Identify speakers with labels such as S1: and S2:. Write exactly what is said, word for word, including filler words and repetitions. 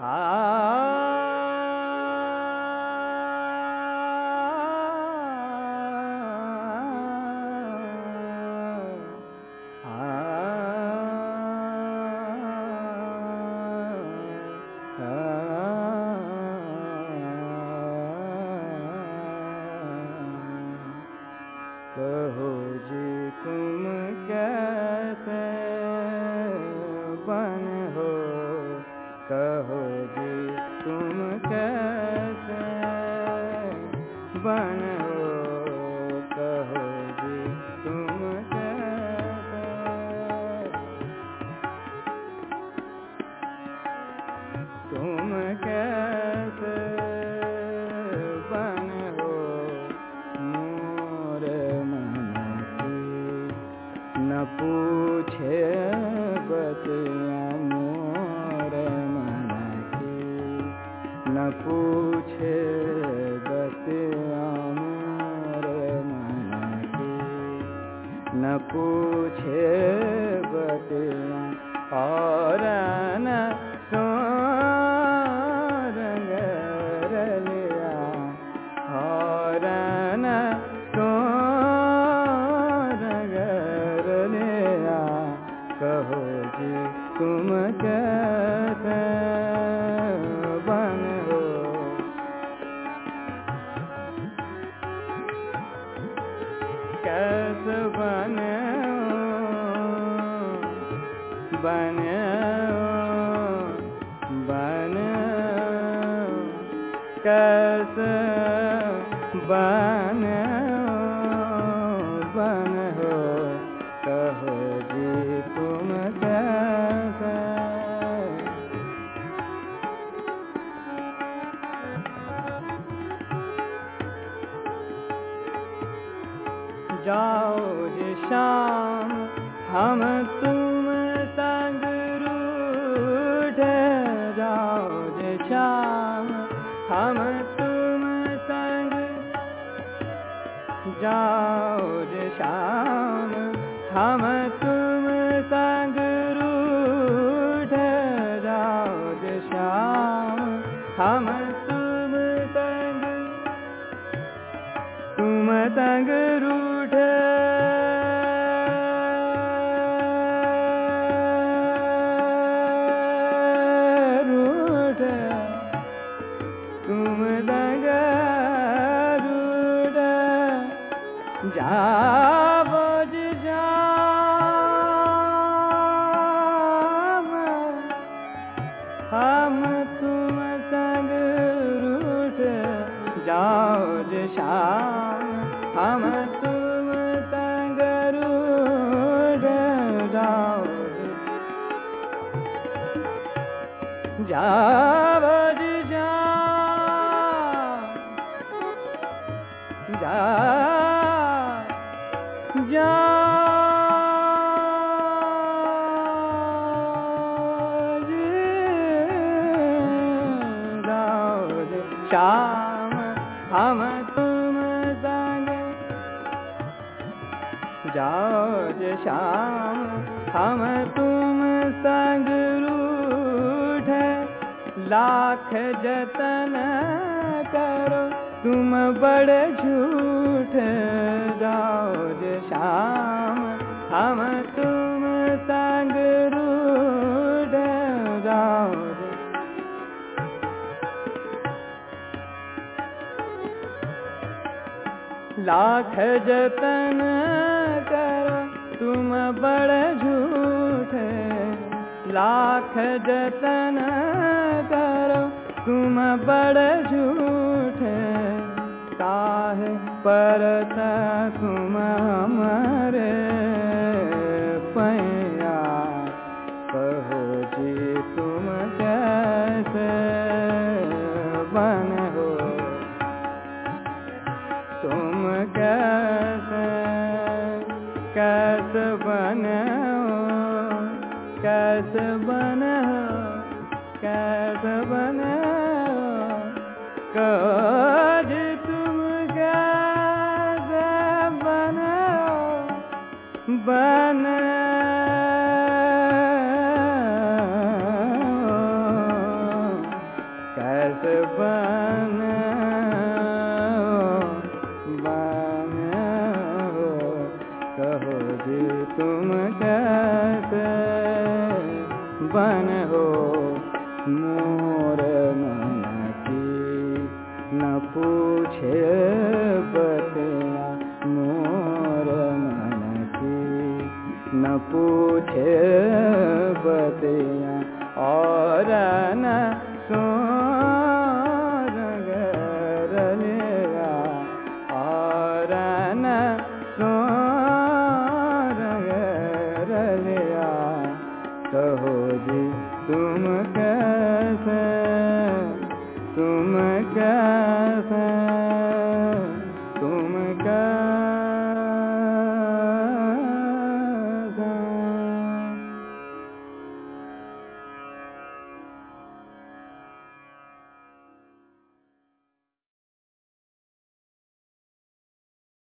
S1: कहो जी तुम कैसे बन हो, कहो जी तुम कैसे बन हो, कहो जी तुम कैसे, तुम कैसे बन हो, मोरे मन की न पूछे बतिया, मोरे मन की न पूछे बतिया, मोरे मन की न पूछे बतिया, और न सो रंग रलिया, और न सो रंग रलिया, कहो जी तुम कैसे बन हो, कैसे बन बन बन कैसे बन बन हो, कहो जी तुम कैसे, जाओ जी शाम हम तुम संग रूठे, जाओ जी शाम हम तुम संग, जाओ जी शाम हम तुम संग रूठे, जाओ जी शाम हम तुम संग, तुम संग रूठे, रूठे तुम संग रूठे, जाओ जी शाम हम तुम संग रूठे, जाओ जी शाम हम तुम संग रूठे, जाओ जी, जाओ जी शाम, जा जाओ जी, जाओ जी शाम हम तुम संग, जाओ जी शाम हम तुम संग रूठे, लाख जतन करो तुम बड़े झूठे, जाओ जी शाम हम तुम संग रूठे, जाओ जी, लाख जतन करो तुम बड़े झूठे, लाख जतन करो तुम बड़े झूठे, काहे परत तुम हमारे पैया, कहो जी तुम कैसे बन हो, तुम कैसे कैसे बन हो, कैसे बन हो, कैसे बन हो, कहो जी तुम कैसे बन हो, बन हो मोर मन की न पूछे बतिया मोर मन की न पूछे बतिया और न सो रलिया और न सो रलिया कहो जी तुम कैसे तुम कैसे